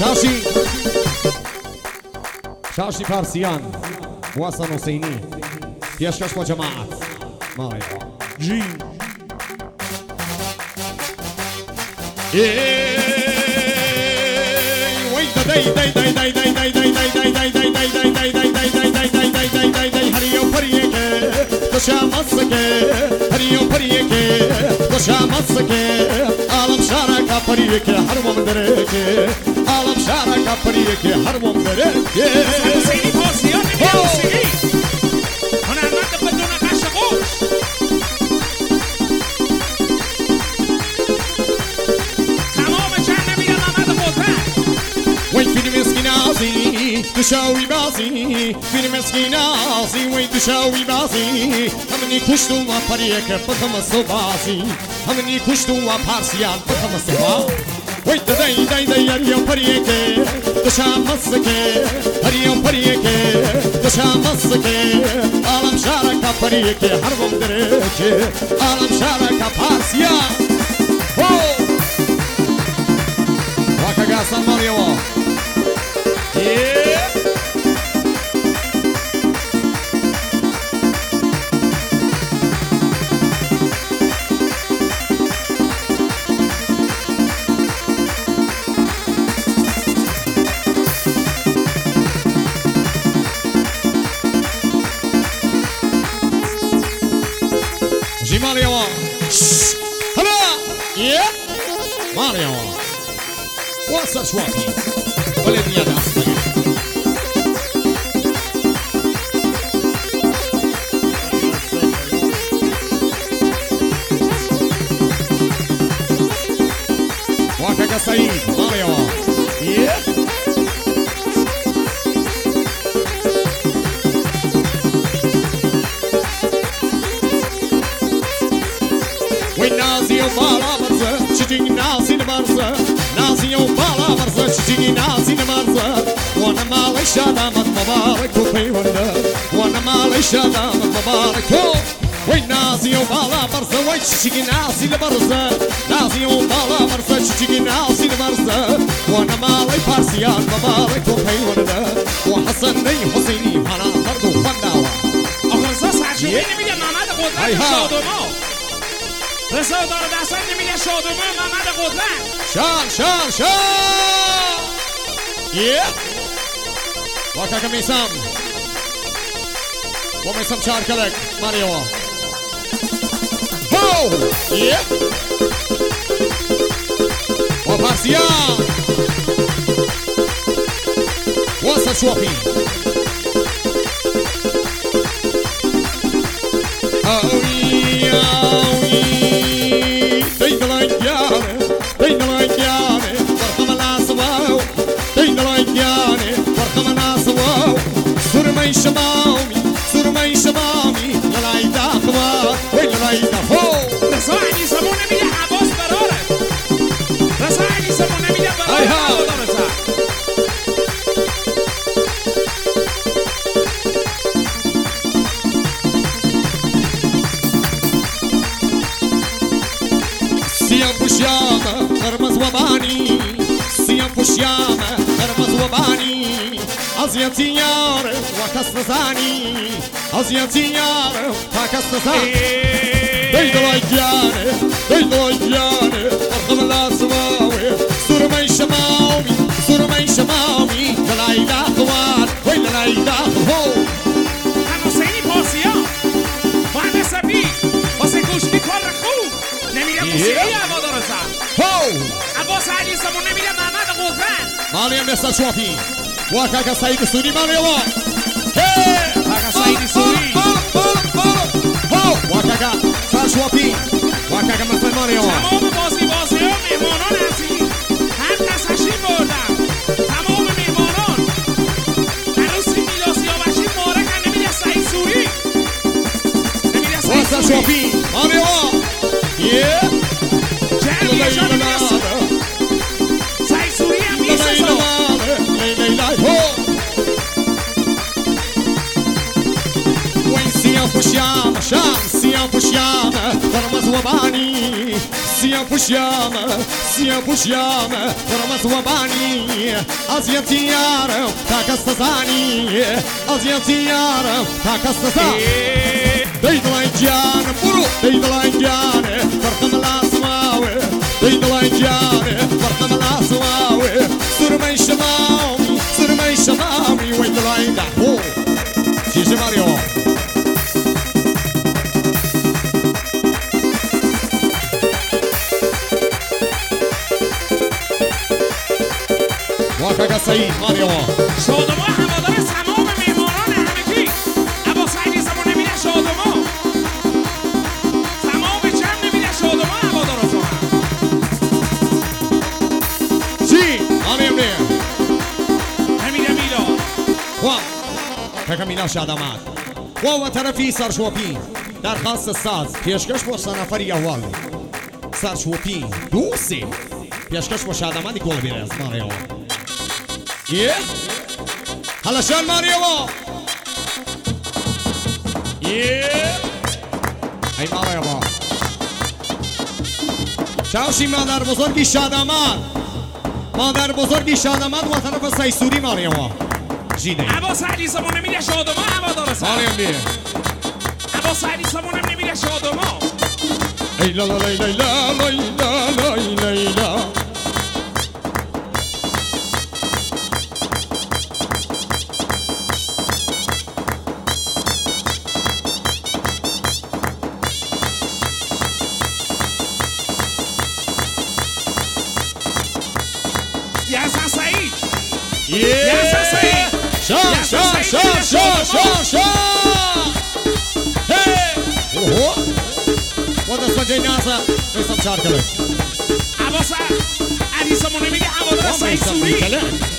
شاشی فارسیان واسن حسینی پیشکش با جماعت ماریا جی عالم شارك فريق حرمم درك عالم شارك فريق حرمم درك حسینی پاسیان نمیده موسیقی هنرمند بدون قشقوش تمام چند نمیده محمد قدرت وين فيني مسكينازي تشاوي بازي فيني مسكينازي وين تشاوي بازي همني كشتو ما فريق بخمس بازي همني كشتو ما بارسيان بخمس بازي وين داي داي داي يا فريق تشامسك هريا فريق تشامسك عالم شارك فريق حربم درك عالم شارك بارسيان واكا قاسم ماريو Mario, hello, yeah, Mario. What's that swappy? Well, let me ask you. Waka Said, Mario, yeah. Nazi o bala varsa, çiçeği nazi ne varsa, nazi o bala varsa, çiçeği nazi ne varsa, wana malaysia damat mübarek o peyvanda, wana malaysia damat mübarek o. Vay nazi o bala varsa, vay çiçeği nazi ne varsa, nazi o bala varsa, çiçeği nazi ne varsa, wana malay parsiyan mübarek o peyvanda, o Hasan ney Hüseyni bana dardo fandawa. آقا سرچوبی نمیده محمد قدرت شادوما رسا دار دستان نمیده شادوما محمد قدرت شان واکا میسم و میسم شارکلک ماریو و پارسیان واسه شوفی سرمای شمامی لای داخوا وی لای داخو رسا علی سمون نمیده عباس براره رسا علی سمون نمیده براره رسا سیام پوشیامه قرمز و بانی سیام پوشیامه قرمز و بانی Aziyeti yar ve kasnazani Aziyeti yar ve kasnazani Deydolay yani Orkam lazımavi Surmay şamami Lalay dağıvar Vay lalay dağıvar حسینی پاسیان مهندس سبی واسه گوش میکار خوب نمیده موسیقی عباد رسا عباس علی سمون نمیده محمد قدرت مالیم نسل شوافی واکا سعید سوری مالیو واکا سعید سوری واکا سر شوافی واکا مثل مالیو تمام بازی ها مهمانان هستی هم تسخشی بردم تمام مهمانان عروسی میلاسی ها بشید مارک هم نمیده سعید سوری نمیده سعید سوری شوافی مالیو جرمی اشان نمیده سعید سوری هم میسه سوا سیاه پوشیامه برمز و بانی از یتیارم تا کست زانی از یتیارم تا کست زانی دیدلای جانم برو دیدلای جانم برخم لاسماوه دیدلای جانم برخم لاسماوه سرمای شمامی ویدلای دهو چیزی ماریو واقعا سعید ماریو شادما هوادار تمام میهمانان همگی ابا سعیدی زمان نمیده شادما تمام جمع نمیده شادما هواداراتون چی؟ ماریم نه همین میلا کاکا شاد آمد و طرفی سرشوپی درخواست ساز پیشکش با 3 نفری اول سرشوپی دوستی پیشکش با شاد آمدی گل بیره از ماریو حالا شان ماریو ای ماریو چاوشی مادر بزرگی شاد آمد مادر بزرگی شاد آمد و طرف سیسوری ماریو جیده ابا سعیدی زمان نمیده شادما هوادار ماریم بیه ابا سعیدی زمان نمیده شادما ای لا لا لا لا لا لا لا یاسر سعید شا اوه و دست جای نازا میسم چار کله ابا سعیدی زمان نمیده هوادار سعید سوری